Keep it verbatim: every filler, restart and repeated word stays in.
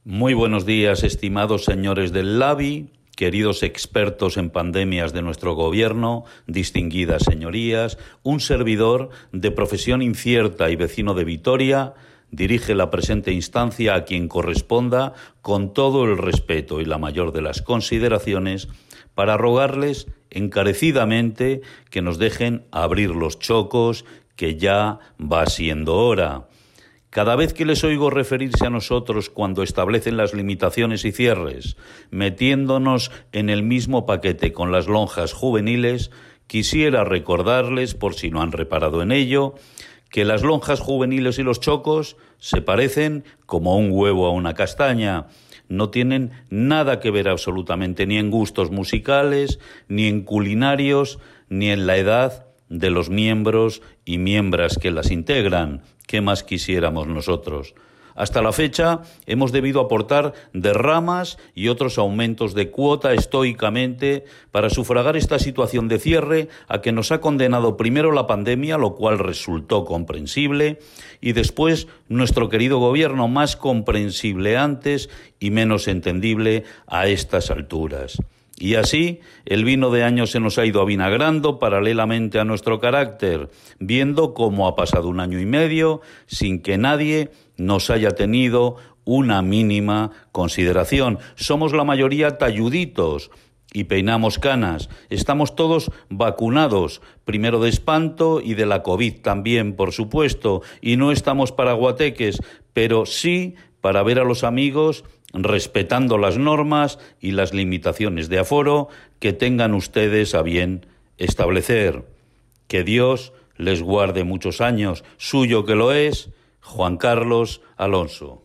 Muy buenos días, estimados señores del LABI, queridos expertos en pandemias de nuestro gobierno, distinguidas señorías. Un servidor de profesión incierta y vecino de Vitoria dirige la presente instancia a quien corresponda con todo el respeto y la mayor de las consideraciones para rogarles encarecidamente que nos dejen abrir los chocos, que ya va siendo hora. Cada vez que les oigo referirse a nosotros cuando establecen las limitaciones y cierres, metiéndonos en el mismo paquete con las lonjas juveniles, quisiera recordarles, por si no han reparado en ello, que las lonjas juveniles y los chocos se parecen como un huevo a una castaña. No tienen nada que ver absolutamente ni en gustos musicales, ni en culinarios, ni en la edad de los miembros y miembras que las integran. ¿Qué más quisiéramos nosotros? Hasta la fecha hemos debido aportar derramas y otros aumentos de cuota estoicamente para sufragar esta situación de cierre a que nos ha condenado primero la pandemia, lo cual resultó comprensible, y después nuestro querido gobierno, más comprensible antes y menos entendible a estas alturas. Y así, el vino de años se nos ha ido avinagrando paralelamente a nuestro carácter, viendo cómo ha pasado un año y medio sin que nadie nos haya tenido una mínima consideración. Somos la mayoría talluditos y peinamos canas. Estamos todos vacunados, primero de espanto y de la COVID también, por supuesto, y no estamos para guateques, pero sí para ver a los amigos respetando las normas y las limitaciones de aforo que tengan ustedes a bien establecer. Que Dios les guarde muchos años, suyo que lo es, Juan Carlos Alonso.